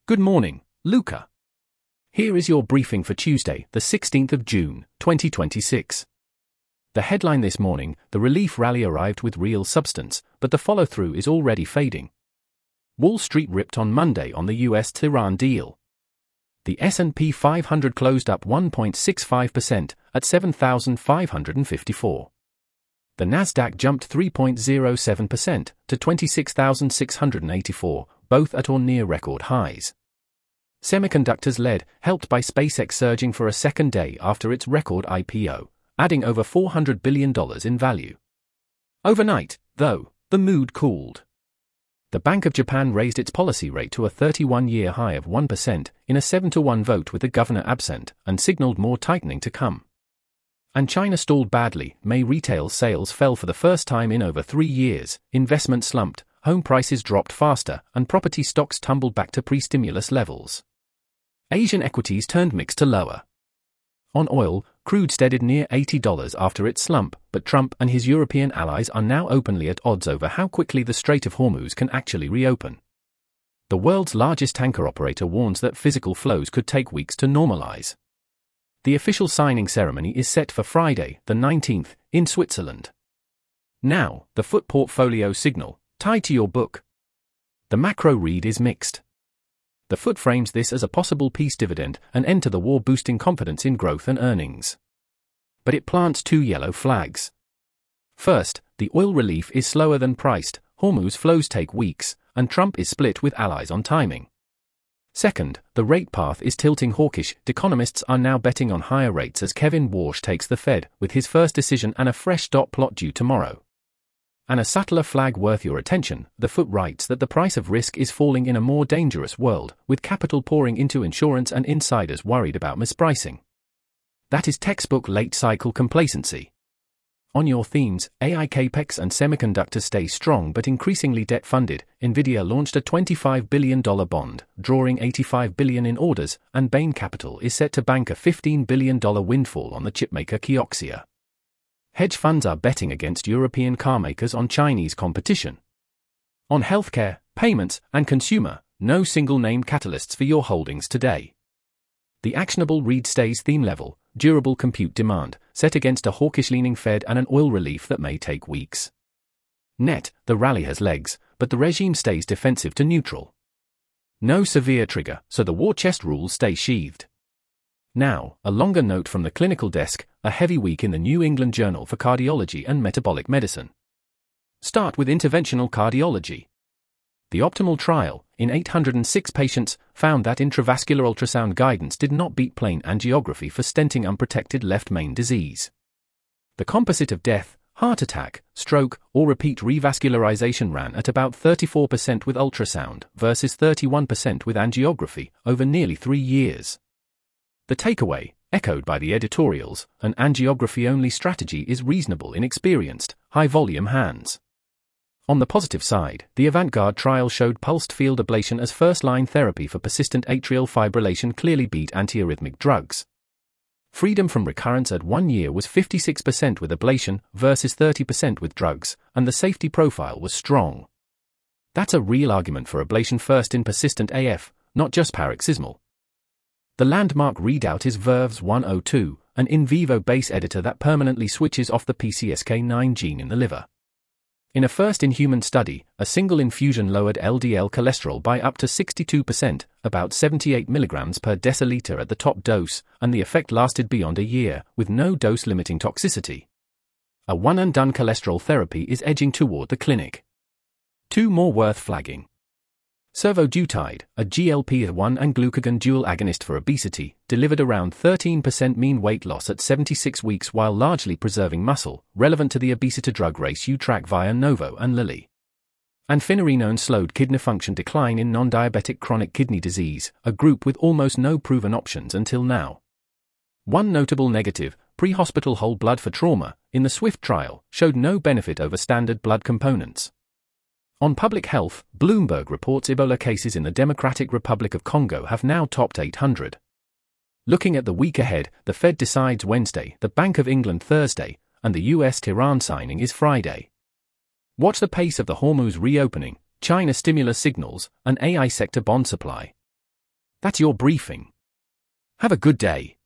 Good morning, Luca. Here is your briefing for Tuesday, the 16th of June, 2026. The headline this morning: the relief rally arrived with real substance, but the follow-through is already fading. Wall Street ripped on Monday on the US-Tehran deal. The S&P 500 closed up 1.65% at 7,554. The Nasdaq jumped 3.07% to 26,684, both at or near record highs. Semiconductors led, helped by SpaceX surging for a second day after its record IPO, adding over $400 billion in value. Overnight, though, the mood cooled. The Bank of Japan raised its policy rate to a 31-year high of 1% in a 7-to-1 vote with the governor absent, and signaled more tightening to come. And China stalled badly. May retail sales fell for the first time in over 3 years, investment slumped, home prices dropped faster, and property stocks tumbled back to pre-stimulus levels. Asian equities turned mixed to lower. On oil, crude steadied near $80 after its slump, but Trump and his European allies are now openly at odds over how quickly the Strait of Hormuz can actually reopen. The world's largest tanker operator warns that physical flows could take weeks to normalize. The official signing ceremony is set for Friday, the 19th, in Switzerland. Now, the FUT portfolio signal, tied to your book. The macro read is mixed. The FUT frames this as a possible peace dividend, an end to the war boosting confidence in growth and earnings. But it plants two yellow flags. First, the oil relief is slower than priced, Hormuz flows take weeks, and Trump is split with allies on timing. Second, the rate path is tilting hawkish. Economists are now betting on higher rates as Kevin Warsh takes the Fed, with his first decision and a fresh dot plot due tomorrow. And a subtler flag worth your attention: the FUT writes that the price of risk is falling in a more dangerous world, with capital pouring into insurance and insiders worried about mispricing. That is textbook late-cycle complacency. On your themes, AI capex and semiconductors stay strong but increasingly debt-funded. Nvidia launched a $25 billion bond, drawing $85 billion in orders, and Bain Capital is set to bank a $15 billion windfall on the chipmaker Kioxia. Hedge funds are betting against European carmakers on Chinese competition. On healthcare, payments, and consumer, no single-name catalysts for your holdings today. The actionable read stays theme level: durable compute demand, set against a hawkish-leaning Fed and an oil relief that may take weeks. Net, the rally has legs, but the regime stays defensive to neutral. No severe trigger, so the war chest rules stay sheathed. Now, a longer note from the clinical desk: a heavy week in the New England Journal for Cardiology and Metabolic Medicine. Start with interventional cardiology. The optimal trial, in 806 patients, found that intravascular ultrasound guidance did not beat plain angiography for stenting unprotected left main disease. The composite of death, heart attack, stroke, or repeat revascularization ran at about 34% with ultrasound versus 31% with angiography over nearly 3 years. The takeaway, echoed by the editorials: an angiography-only strategy is reasonable in experienced, high-volume hands. On the positive side, the Avantgarde trial showed pulsed field ablation as first-line therapy for persistent atrial fibrillation clearly beat antiarrhythmic drugs. Freedom from recurrence at 1 year was 56% with ablation versus 30% with drugs, and the safety profile was strong. That's a real argument for ablation first in persistent AF, not just paroxysmal. The landmark readout is Verve's 102, an in vivo base editor that permanently switches off the PCSK9 gene in the liver. In a first-in-human study, a single infusion lowered LDL cholesterol by up to 62%, about 78 mg per deciliter at the top dose, and the effect lasted beyond a year, with no dose-limiting toxicity. A one-and-done cholesterol therapy is edging toward the clinic. 2 more worth flagging. Survodutide, a GLP-1 and glucagon dual agonist for obesity, delivered around 13% mean weight loss at 76 weeks while largely preserving muscle, relevant to the obesity drug race you track via Novo and Lilly. And finerenone slowed kidney function decline in non-diabetic chronic kidney disease, a group with almost no proven options until now. One notable negative: pre-hospital whole blood for trauma, in the SWIFT trial, showed no benefit over standard blood components. On public health, Bloomberg reports Ebola cases in the Democratic Republic of Congo have now topped 800. Looking at the week ahead, the Fed decides Wednesday, the Bank of England Thursday, and the US-Tehran signing is Friday. Watch the pace of the Hormuz reopening, China stimulus signals, and AI sector bond supply. That's your briefing. Have a good day.